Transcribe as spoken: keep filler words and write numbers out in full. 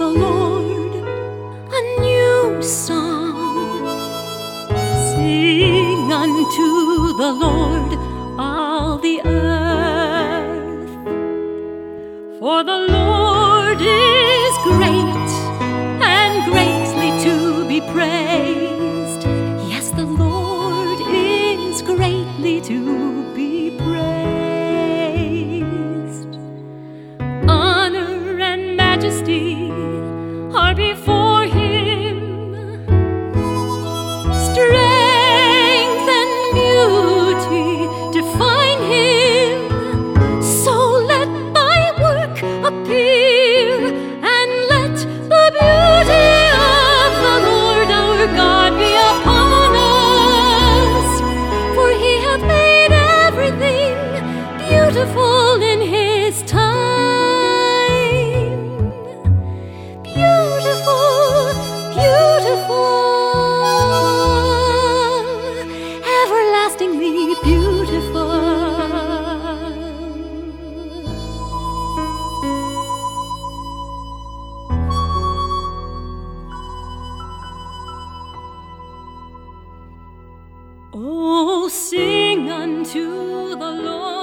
the Lord a new song. Sing unto the Lord all the earth, for the Lord is great and greatly to be praised. Yes, the Lord is greatly to be praised. Honor and majesty are before Him, strength and beauty define Him. So let Thy work appear, and let the beauty of the Lord our God be upon us. For He hath made everything beautiful in His time. Beautiful, beautiful, everlastingly beautiful. Oh, sing unto the Lord